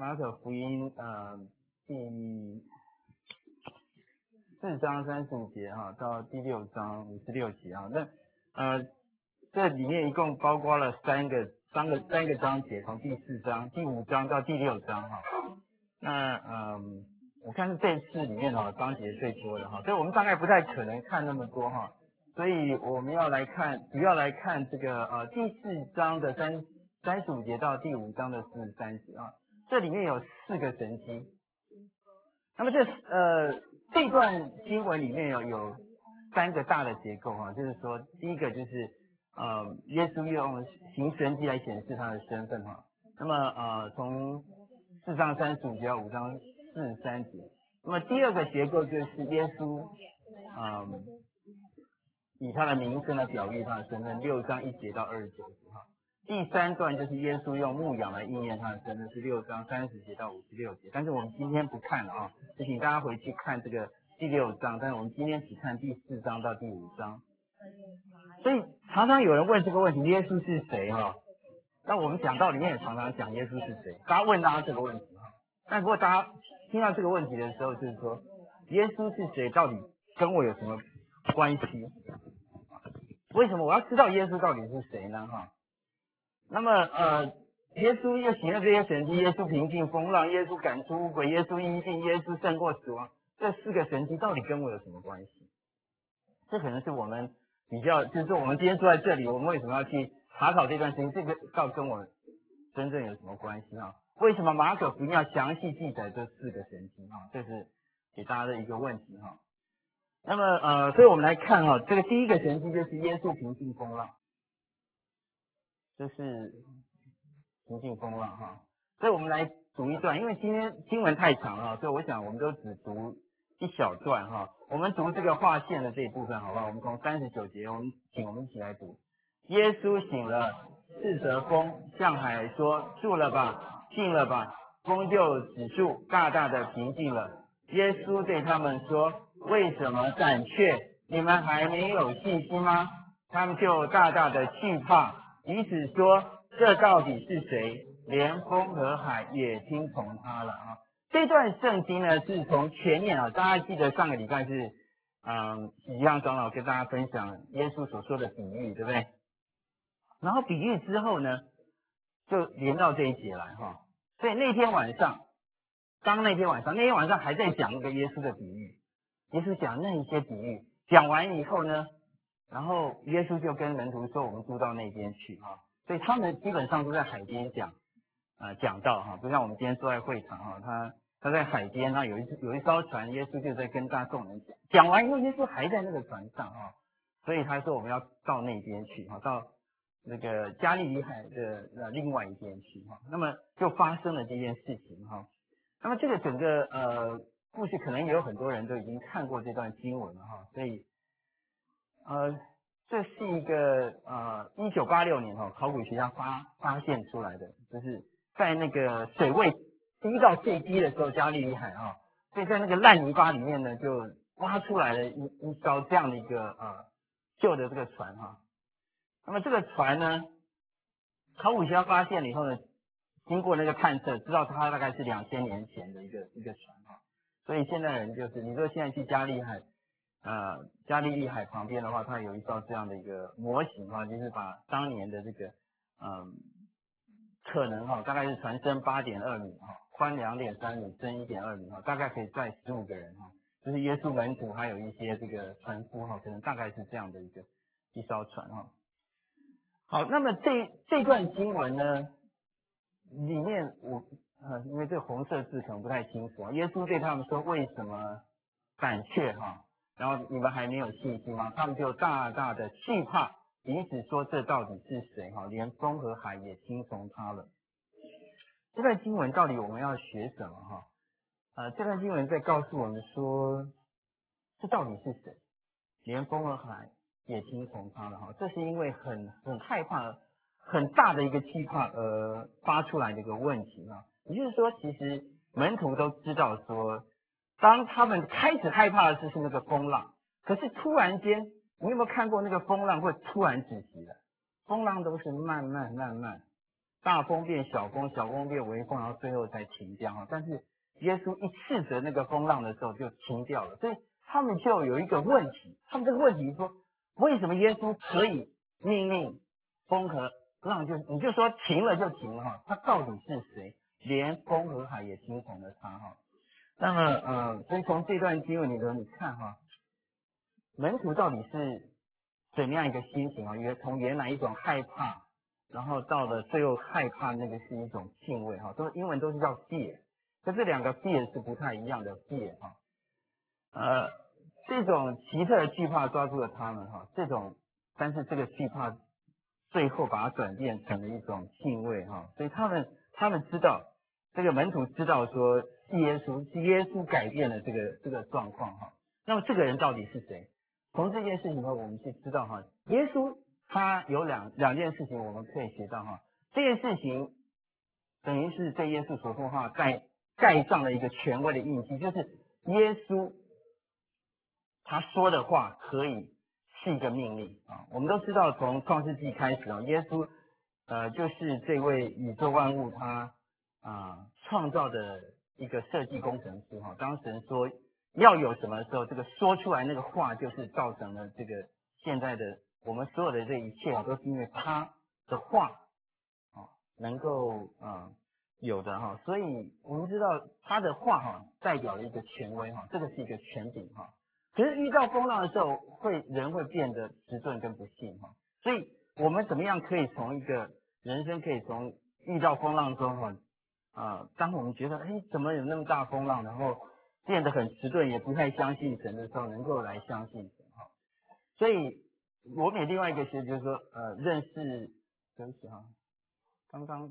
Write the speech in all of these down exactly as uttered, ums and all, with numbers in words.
马可福音呃第四章三十五节哈到第六章五十六节哈，那呃这里面一共包括了三个三个三个章节，从第四章、第五章到第六章哈。那嗯，我看是这次里面哈章节最多的哈，所以我们大概不太可能看那么多哈，所以我们要来看，主要来看这个呃第四章的三三十五节到第五章的四十三节啊，这里面有四个神迹。那么这呃这段经文里面有有三个大的结构哈，就是说第一个就是呃耶稣用行神迹来显示他的身份哈。那么呃从四章三十五节到五章四十三节，那么第二个结构就是耶稣嗯、呃、以他的名声来表喻他的身份，六章一节到二十九节哈。第三段就是耶稣用牧养来应验他的身份，是六章三十节到五十六节。但是我们今天不看了啊，就请大家回去看这个第六章，但是我们今天只看第四章到第五章。所以常常有人问这个问题，耶稣是谁哈？那我们讲道里面也常常讲耶稣是谁，大家问大家这个问题哈。但如果大家听到这个问题的时候，就是说耶稣是谁，到底跟我有什么关系？为什么我要知道耶稣到底是谁呢？哈？那么呃，耶稣又行了这些神迹，耶稣平静风浪，耶稣赶出污鬼，耶稣医病，耶稣胜过死亡，这四个神迹到底跟我有什么关系？这可能是我们比较，就是我们今天坐在这里，我们为什么要去查考这段时间？这个到底跟我真正有什么关系啊？为什么马可福音要详细记载这四个神迹啊？这是给大家的一个问题哈。那么呃，所以我们来看哈，这个第一个神迹就是耶稣平静风浪。这是平静风浪哈，所以我们来读一段，因为今天经文太长了，所以我想我们都只读一小段哈。我们读这个划线的这一部分，好不好？我们从三十九节，我们请我们一起来读。耶稣醒了，斥责风，向海说：住了吧，静了吧。风就止住，大大的平静了。耶稣对他们说：为什么胆怯？你们还没有信心吗？他们就大大的惧怕。彼此说：这到底是谁？连风和海也听从他了啊！这段圣经呢，是从前面啊，大家记得上个礼拜是，嗯，喜阳长老跟大家分享耶稣所说的比喻，对不对？然后比喻之后呢，就连到这一节来哈。所以那天晚上，刚那天晚上，那天晚上还在讲那个耶稣的比喻，耶稣讲那一些比喻，讲完以后呢，然后耶稣就跟门徒说：“我们住到那边去哈。”所以他们基本上都在海边讲，呃，讲道哈，不像我们今天坐在会场哈，他他在海边，那有一有一艘船，耶稣就在跟大众人讲，讲完以后，耶稣还在那个船上哈，所以他说我们要到那边去哈，到那个加利利海的呃另外一边去哈，那么就发生了这件事情哈。那么这个整个呃故事可能也有很多人都已经看过这段经文了哈，所以呃这是一个呃一九八六年哈考古学家发发现出来的，就是在那个水位低到最低的时候，加利利海啊，所以在那个烂泥巴里面呢就挖出来了一一艘这样的一个呃旧的这个船哈。那么这个船呢，考古学家发现了以后呢，经过那个探测，知道它大概是两千年前的一个一个船哈。所以现在人就是，你说现在去加利海，呃，加利利海旁边的话，它有一艘这样的一个模型哈，就是把当年的这个，嗯，可能哈，大概是船深八点二米哈，宽两点三米，深一点二米哈，大概可以载十五个人哈，就是耶稣门徒还有一些这个船夫哈，可能大概是这样的一个一艘船哈。好，那么这这段经文呢，里面我呃，因为这个红色字可能不太清楚啊。耶稣对他们说：“为什么胆怯哈？然后你们还没有信心吗？”他们就大大的惧怕，彼此说：“这到底是谁？”哈，连风和海也听从他了。这段经文到底我们要学什么？哈，呃，这段经文在告诉我们说，这到底是谁？连风和海也听从他了哈，这是因为很很害怕、很大的一个惧怕而发出来的一个问题啊。也就是说，其实门徒都知道说，当他们开始害怕的就是那个风浪，可是突然间，你有没有看过那个风浪会突然止息的？风浪都是慢慢慢慢大风变小风，小风变微风，然后最后才停掉哈。但是耶稣一斥责那个风浪的时候就停掉了，所以他们就有一个问题，他们这个问题说，为什么耶稣可以命令风和浪就你就说停了就停了哈？他到底是谁？连风和海也听从了他哈。那么呃，所以从这段经文里头你看哈，门徒到底是怎么样一个心情啊？原从原来一种害怕，然后到了最后害怕那个是一种敬畏哈，都英文都是叫 fear， 可这两个 fear 是不太一样的 fear 哈。呃，这种奇特的惧怕抓住了他们哈，这种但是这个惧怕最后把它转变成了一种敬畏哈，所以他们他们知道这个门徒知道说是耶稣，是耶稣改变了这个这个状况哈。那么这个人到底是谁？从这件事情后，我们就知道哈，耶稣他有两两件事情我们可以学到哈。这件事情等于是对耶稣所说话盖盖上了一个权威的印记，就是耶稣他说的话可以是一个命令啊。我们都知道，从创世纪开始啊，耶稣呃就是这位宇宙万物他啊创造的一个设计工程师哈。当神说要有什么的时候，这个说出来那个话就是造成了这个现在的我们所有的这一切啊，都是因为他的话啊能够啊有的哈。所以我们知道他的话哈代表了一个权威哈，这个是一个权柄哈。可是遇到风浪的时候，会人会变得迟钝跟不幸哈。所以我们怎么样可以从一个人生可以从遇到风浪中哈啊，当我们觉得哎怎么有那么大风浪，然后变得很迟钝，也不太相信神的时候，能够来相信神哈。所以我们也另外一个学就是说，呃，认识，对不起哈，刚刚，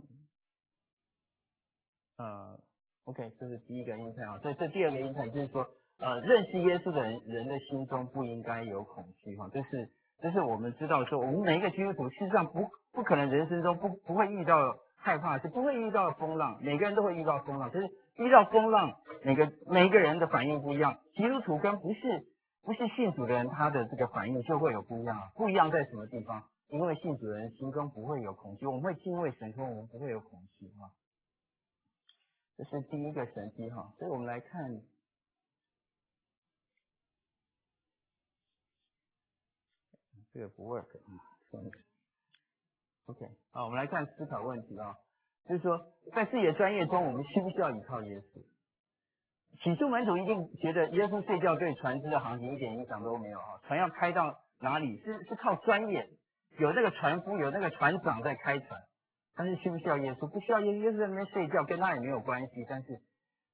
呃 ，OK， 这是第一个因菜啊。所以这第二个因菜就是说，呃，认识耶稣的人，人的心中不应该有恐惧哈。这是，这是我们知道说，我们每一个基督徒事实上不不可能人生中不不会遇到害怕，是不会遇到风浪，每个人都会遇到风浪，可是遇到风浪，每个每一个人的反应不一样。基督徒跟不是不是信主的人，他的这个反应就会有不一样啊。不一样在什么地方？因为信主的人心中不会有恐惧，我们会敬畏神，可我们不会有恐惧啊。这是第一个神迹哈，所以我们来看，这个不 work， 嗯 ，OK， 好，我们来看思考问题啊，就是说在自己的专业中，我们需不需要依靠耶稣？起初门徒一定觉得耶稣睡觉对船只的航行一点影响都没有啊，船要开到哪里是是靠专业，有那个船夫有那个船长在开船，但是需不需要耶稣？不需要耶稣，耶稣在那边睡觉，跟他也没有关系，但是。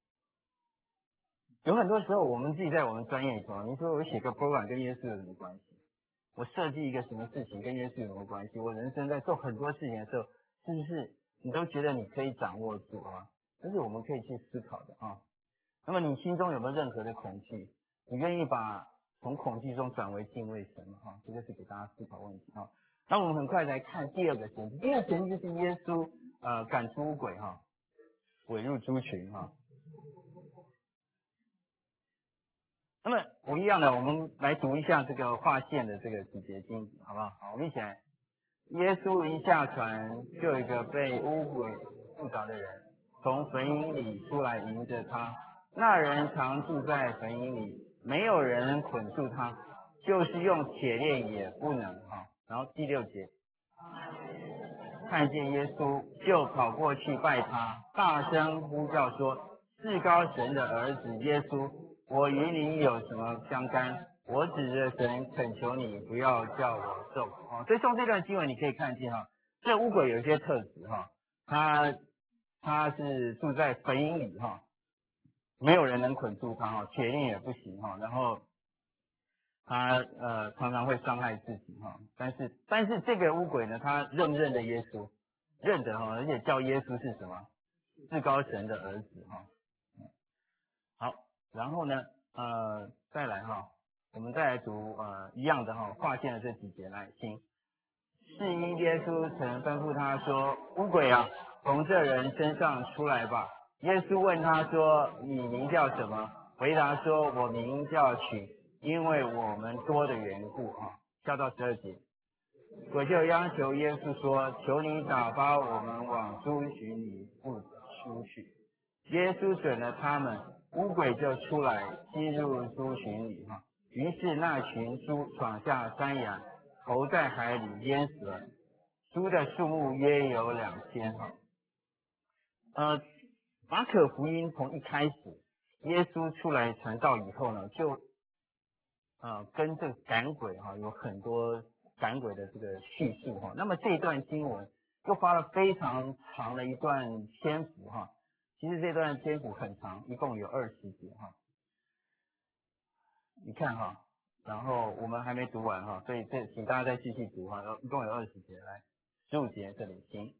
有很多时候，我们自己在我们专业里头，你说我写个 program 跟耶稣有什么关系？我设计一个什么事情跟耶稣有什么关系？我人生在做很多事情的时候，是不是你都觉得你可以掌握住啊？这是我们可以去思考的啊。那么你心中有没有任何的恐惧？你愿意把从恐惧中转为敬畏神吗？哈，这个是给大家思考问题啊。那我们很快来看第二个神迹，第二个神迹就是耶稣呃赶出污鬼哈，鬼入猪群哈。那么我一样的，我们来读一下这个划线的这个几节经文，好不好？好，我们一起来。耶稣一下船，就有一个被污鬼附着的人从坟茔里出来迎着他。那人常住在坟茔里，没有人捆住他，就是用铁链也不能哈。然后第六节，看见耶稣就跑过去拜他，大声呼叫说：至高神的儿子耶稣，我与你有什么相干？我指着神恳求你，不要叫我受苦。哦，所以从这段经文你可以看见哈，这污鬼有一些特质哈，他他是住在坟茔里哈，没有人能捆住他哈，铁链也不行哈，然后他呃常常会伤害自己哈，但是但是这个污鬼呢，他认不认得耶稣？认得哈，而且叫耶稣是什么？至高神的儿子哈。好，然后呢，呃，再来哈，我们再来读呃一样的哈，划线的这几节来听。是因耶稣曾吩咐他说：污鬼啊，从这人身上出来吧。耶稣问他说：你名叫什么？回答说：我名叫许，因为我们多的缘故啊。跳到十二节。 鬼就央求耶稣说：“求你打发我们往猪群里不出去。”耶稣准了他们，乌鬼就出来进入猪群里哈。于是那群猪闯下山崖，投在海里淹死了。猪的数目约有两千哈。呃，马可福音从一开始，耶稣出来传道以后呢，就呃跟这个赶鬼哈有很多赶鬼的这个叙述哈。那么这一段经文又花了非常长的一段篇幅哈。其实这段篇幅很长，一共有二十节哈。你看哈，然后我们还没读完哈，所以这请大家再继续读哈，一共有二十节，来十五节这里行。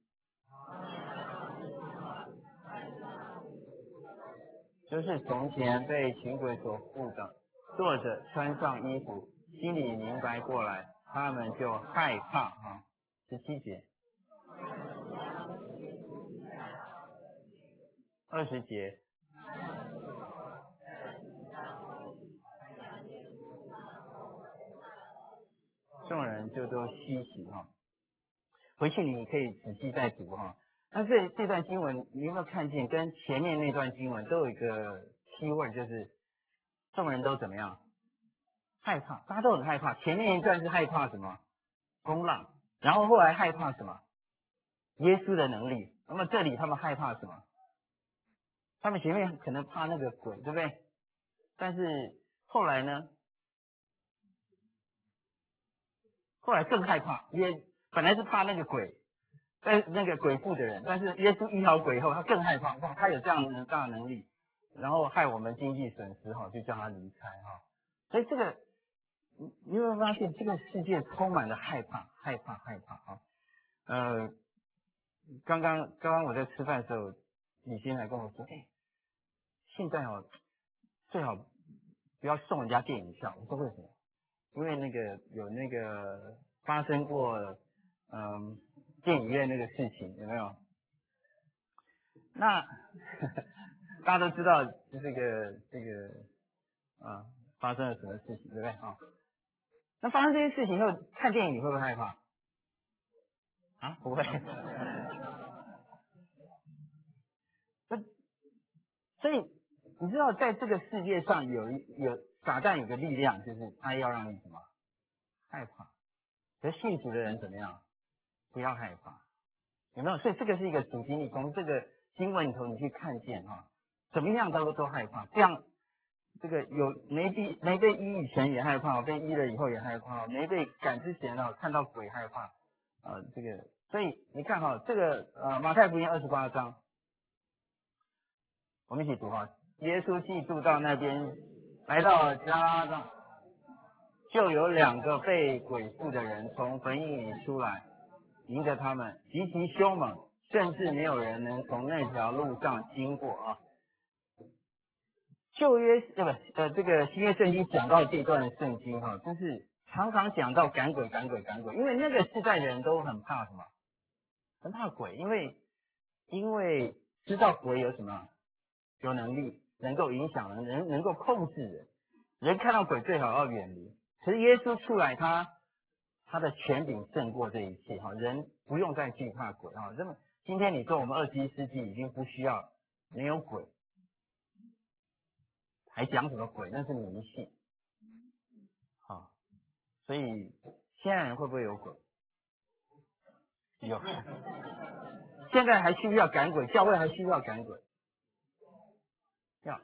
就是从前被群鬼所附的，坐着穿上衣服，心里明白过来，他们就害怕哈。十七节，二十节，众人就都稀奇哈。回去你可以仔细再读哈。那这这段经文你有没有看见，跟前面那段经文都有一个 keyword， 就是众人都怎么样？害怕，大家都很害怕。前面一段是害怕什么？风浪，然后后来害怕什么？耶稣的能力。那么这里他们害怕什么？他们前面可能怕那个鬼，对不对？但是后来呢？后来更害怕，因为本来是怕那个鬼，但那个鬼附的人，但是耶稣医好鬼后，他更害怕，哇，他有这样的大能力，然后害我们经济损失哈，就叫他离开哈。所以这个，你你有没有发现这个世界充满了害怕，害怕，害怕啊？呃，刚刚刚刚我在吃饭的时候，李欣来跟我说，哎，现在哦，最好不要送人家电影票。我说为什么？因为那个有那个发生过嗯电影院那个事情，有没有？那大家都知道这个这个啊发生了什么事情，对不对啊？那发生这些事情以后，看电影你会不会害怕？啊，不会。那所以你知道，在这个世界上有一有撒旦有个力量，就是他要让你什么害怕。可是信主的人怎么样？不要害怕，有没有？所以这个是一个主题，你从这个经文里头你去看见哈，怎么样都都害怕。这样这个有没被没被医以前也害怕，被医了以后也害怕，没被赶之前呢看到鬼害怕，呃，这个所以你看哈，这个呃马太福音二十八章，我们一起读哈。耶稣既住到那边，来到加拉，就有两个被鬼附的人从坟茔里出来，迎着他们，极其凶猛，甚至没有人能从那条路上经过啊。旧约呃不呃这个新约圣经讲到这段圣经哈，就是常常讲到赶鬼赶鬼赶鬼，因为那个时代的人都很怕什么？很怕鬼，因为因为知道鬼有什么有能力，能够影响人，能能够控制人，人看到鬼最好要远离。可是耶稣出来他，他的权柄胜过这一切哈，人不用再惧怕鬼哈。那么今天你说我们二十一世纪已经不需要没有鬼。还讲什么鬼？那是迷信，啊，所以现在人会不会有鬼？有，现在还需不需要赶鬼？教会还需不需要赶鬼？要。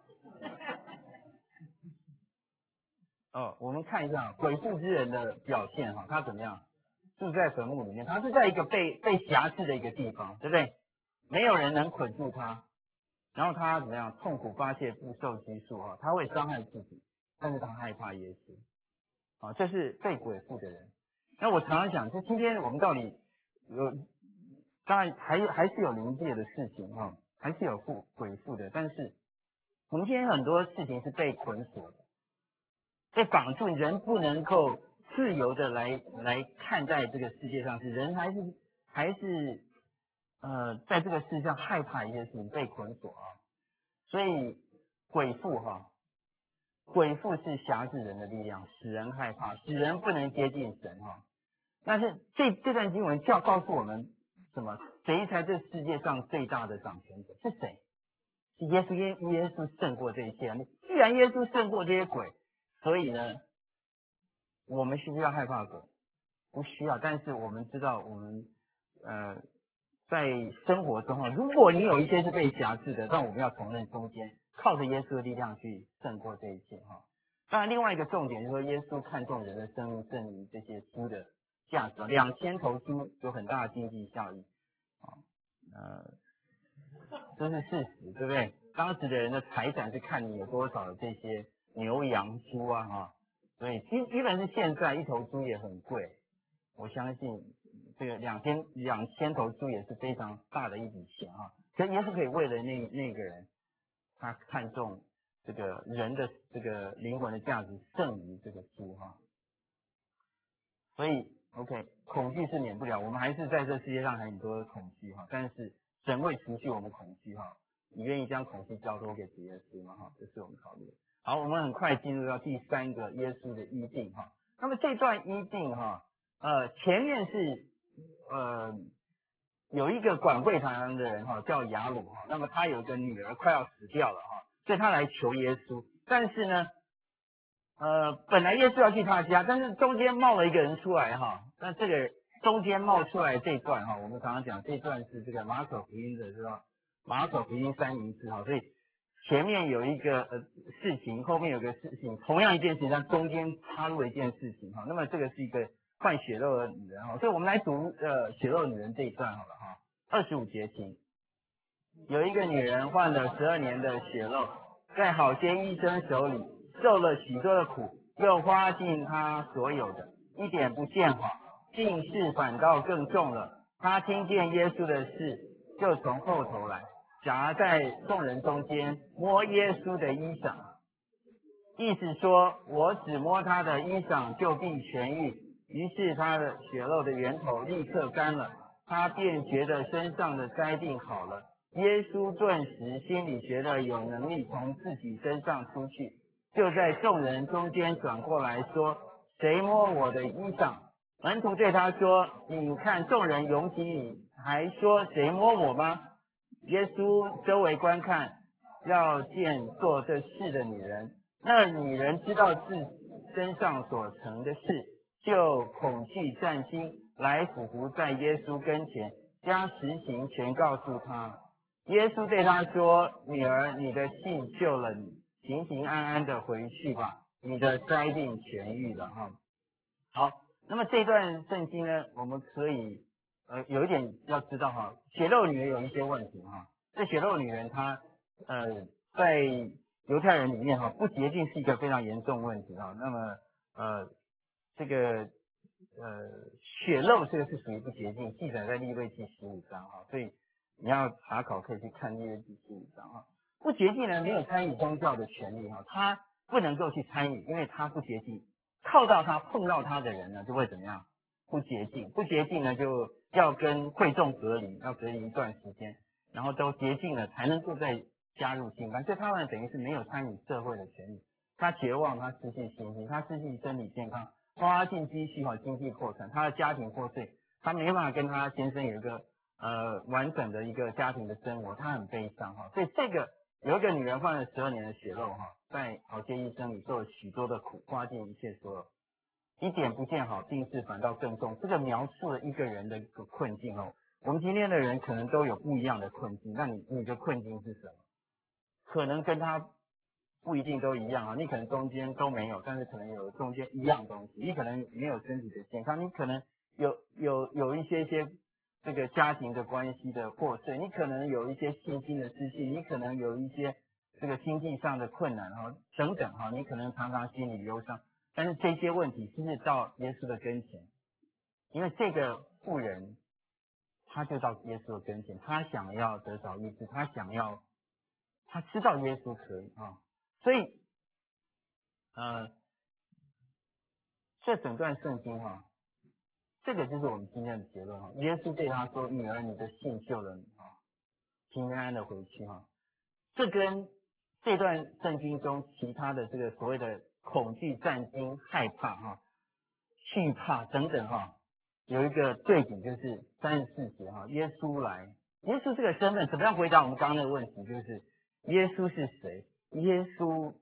哦，我们看一下鬼附之人的表现哈，他怎么样？住在坟墓里面，他是在一个被被辖制的一个地方，对不对？没有人能捆住他，然后他怎么样？痛苦发泄，不受拘束哈，他会伤害自己，但是他害怕耶稣，啊，这是被鬼附的人。那我常常讲，就今天我们到底有，当然还还是有灵界的事情哈，还是有附鬼附的，但是我们今天很多事情是被捆锁的，被绑住，人不能够自由的来来看待这个世界上，是人还是还是呃在这个世界上害怕一些事情，被捆锁啊，所以鬼附哈。鬼附是辖制人的力量，使人害怕，使人不能接近神哈。 但是这这段经文就要告诉我们什么？谁才是世界上最大的掌权者？是谁？是耶稣，耶耶稣胜过这一切。既然耶稣胜过这些鬼，所以呢，我们需不需要害怕鬼？不需要。但是我们知道，我们呃在生活中哈，如果你有一些是被辖制的，但我们要承认中间靠着耶稣的力量去胜过这一切哈。当然，另外一个重点就是说，耶稣看重人的生命胜于这些猪的价值。两千头猪有很大的经济效益啊，呃，这是事实，对不对？当时的人的财产是看你有多少的这些牛羊猪啊哈，所以基基本是现在一头猪也很贵，我相信这个两千两千头猪也是非常大的一笔钱啊。可耶稣可以为了那那个人，他看重这个人的这个灵魂的价值胜于这个猪哈。所以 OK， 恐惧是免不了，我们还是在这世界上还有很多恐惧哈，但是神会除去我们恐惧哈。你愿意将恐惧交托给主耶稣吗？哈，这是我们考虑的。好，我们很快进入到第三个耶稣的医病哈。那么这段医病哈，呃，前面是呃有一个管会堂的人哈，叫雅鲁哈，那么他有一个女儿快要死掉了哈，所以他来求耶稣，但是呢。呃，本来耶稣要去他家，但是中间冒了一个人出来哈。那这个中间冒出来这一段哈，我们常常讲这段是这个马可福音的是吧？马可福音三明治哈，所以前面有一个呃事情，后面有个事情，同样一件事情，但中间插入了一件事情哈。那么这个是一个换血肉的女人哈，所以我们来读呃血肉女人这一段好了哈。二十五节请，有一个女人患了十二年的血肉，在好些医生手里。受了许多的苦，又花尽他所有的，一点不见好，近视反倒更重了。他听见耶稣的事，就从后头来，夹在众人中间，摸耶稣的衣裳，意思说，我只摸他的衣裳，就必痊愈。于是他的血肉的源头立刻干了，他便觉得身上的灾病好了。耶稣顿时心里觉得有能力从自己身上出去。就在众人中间转过来说：“谁摸我的衣裳？”门徒对他说：“你看众人拥挤你，还说谁摸我吗？”耶稣周围观看，要见做这事的女人。那女人知道自身上所成的事，就恐惧战心，来俯伏在耶稣跟前，将实情全告诉他。耶稣对他说：“女儿，你的信救了你。”平平安安的回去吧，你的灾病痊愈了哈。好，那么这段圣经呢，我们可以呃有一点要知道哈，血肉女人有一些问题哈。这血肉女人她呃在犹太人里面哈，不洁净是一个非常严重的问题哈。那么呃这个呃血肉这个是属于不洁净，记载在利未记十五章哈，所以你要查考可以去看利未记十五章哈。不洁净人没有参与宗教的权利哈，他不能够去参与，因为他不洁净，靠到他碰到他的人呢就会怎么样？不洁净，不洁净呢就要跟会众隔离，要隔离一段时间，然后都洁净了才能够再加入新班，所以他们等于是没有参与社会的权利，他绝望，他失去信心，他失去身体健康，花尽积蓄和经济破产，他的家庭破碎，他没办法跟他先生有一个呃完整的一个家庭的生活，他很悲伤哈，所以这个。有一个女人患了十二年的血肉哈，在好些医生里受了许多的苦，花尽一切所有，一点不见好，近视反倒更重。这个描述了一个人的一个困境哦。我们今天的人可能都有不一样的困境，那你你的困境是什么？可能跟他不一定都一样啊，你可能中间都没有，但是可能有中间一样东西。你可能没有身体的健康，你可能有有有一些些。这个家庭的关系的破碎，你可能有一些信心的失去，你可能有一些这个经济上的困难哈，等等哈，你可能常常心里忧伤，但是这些问题其实到耶稣的跟前，因为这个妇人，他就到耶稣的跟前，他想要得着医治，他想要，他知道耶稣可以啊，所以呃，这整段圣经哈。这个就是我们今天的结论哈。耶稣对他说：“女儿，你的信救了你啊，平安的回去哈。”这跟这段圣经中其他的这个所谓的恐惧、战惊、害怕哈、惧怕等等哈， 有一个对比，就是三十四节哈，耶稣来，耶稣这个身份怎么样回答我们刚刚那个问题？就是耶稣是谁？耶稣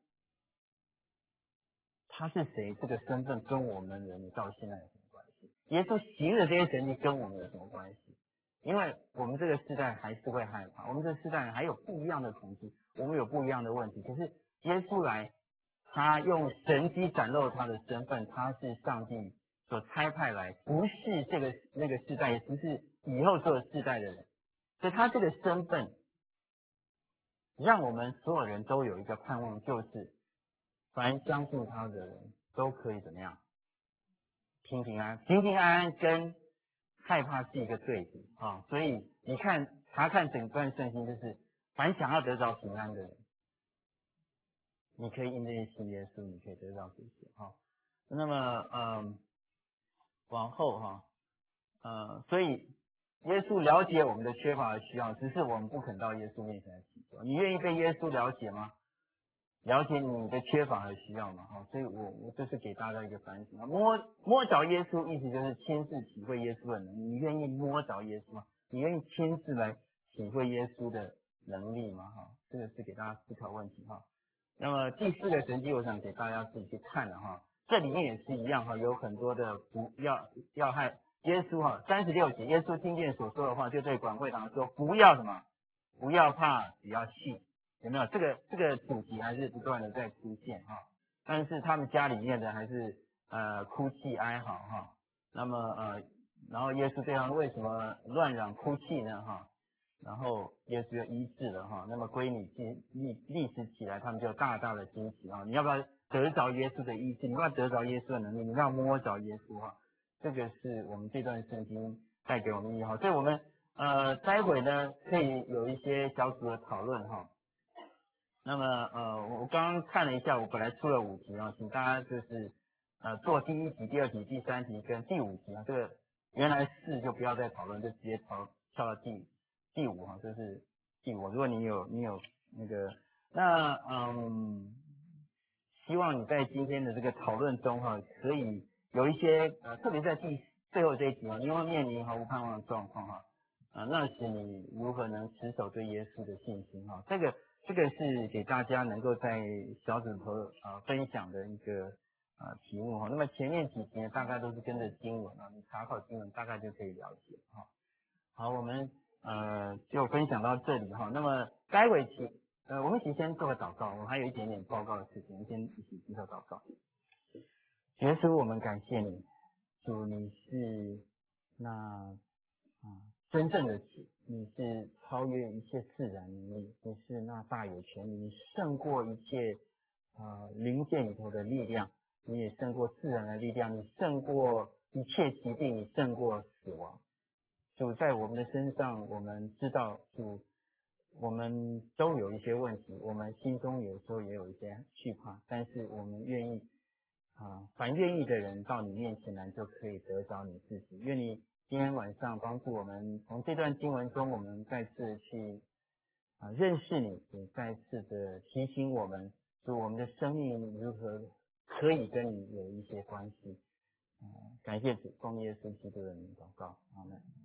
他是谁？这个身份跟我们人到现在有什么关系？耶稣行的这些神迹跟我们有什么关系？因为我们这个时代还是会害怕，我们这个时代还有不一样的恐惧，我们有不一样的问题。可是耶稣来，他用神迹展露他的身份，他是上帝所差派来，不是这个那个世代，也不是以后这个世代的人。所以他这个身份，让我们所有人都有一个盼望，就是凡相信他的人都可以怎么样？平平安，平平安安跟害怕是一个对比啊，所以你看查看整段圣经，就是凡想要得着平安的人，你可以因这些信耶稣，你可以得到这些哈。那么嗯，往后哈，呃，所以耶稣了解我们的缺乏和需要，只是我们不肯到耶稣面前来祈求。你愿意被耶稣了解吗？了解你的缺乏和需要嘛，哈，所以我我这是给大家一个反省啊，摸摸着耶稣，意思就是亲自体会耶稣的能力。你愿意摸着耶稣吗？你愿意亲自来体会耶稣的能力吗？哈，这个是给大家思考问题哈。那么第四个神迹，我想给大家自己去看了哈，这里面也是一样哈，有很多的不要要害耶稣哈，三十六节，耶稣听见所说的话，就对管会堂说，不要什么，不要怕，只要信。有没有这个这个主题还是不断的在出现哈？但是他们家里面的还是呃哭泣哀嚎哈。那么呃，然后耶稣对他们为什么乱嚷哭泣呢哈？然后耶稣就医治了哈。那么闺女立立时起来，他们就大大的惊奇啊！你要不要得着耶稣的医治？你要不要得着耶稣的能力？你要不要摸着耶稣哈？这个是我们这段圣经带给我们的意义哈。所以我们呃待会呢可以有一些小组的讨论哈。那么呃，我刚刚看了一下，我本来出了五题啊，请大家就是呃做第一题、第二题、第三题跟第五题啊，这个原来四就不要再讨论，就直接跳跳到第第五哈，这是第五。如果你有你有那个，那嗯，希望你在今天的这个讨论中哈，可以有一些呃，特别在第最后这一题啊，因为面临毫无盼望的状况哈，啊，那时你如何能持守对耶稣的信心哈？这个。这个是给大家能够在小组头啊、呃、分享的一个啊、呃、题目哈。那么前面几题呢，大概都是跟着经文啊，你查考经文大概就可以了解哈。好，我们呃就分享到这里哈。那么待会请呃我们一起先做个祷告，我们还有一点点报告的事情，先一起接受祷告。耶稣，我们感谢你，主你是那啊。真正的主，你是超越一切自然力，你是那大有权力，你胜过一切呃灵界里头的力量，你也胜过自然的力量，你胜过一切疾病，你胜过死亡。主在我们的身上，我们知道主，我们都有一些问题，我们心中有时候也有一些惧怕，但是我们愿意啊，凡愿意的人到你面前来，就可以得着你自己。愿你今天晚上帮助我们，从这段经文中，我们再次去啊认识你，也再次的提醒我们，说我们的生命如何可以跟你有一些关系。啊，感谢主，奉耶稣基督的名祷告，阿门。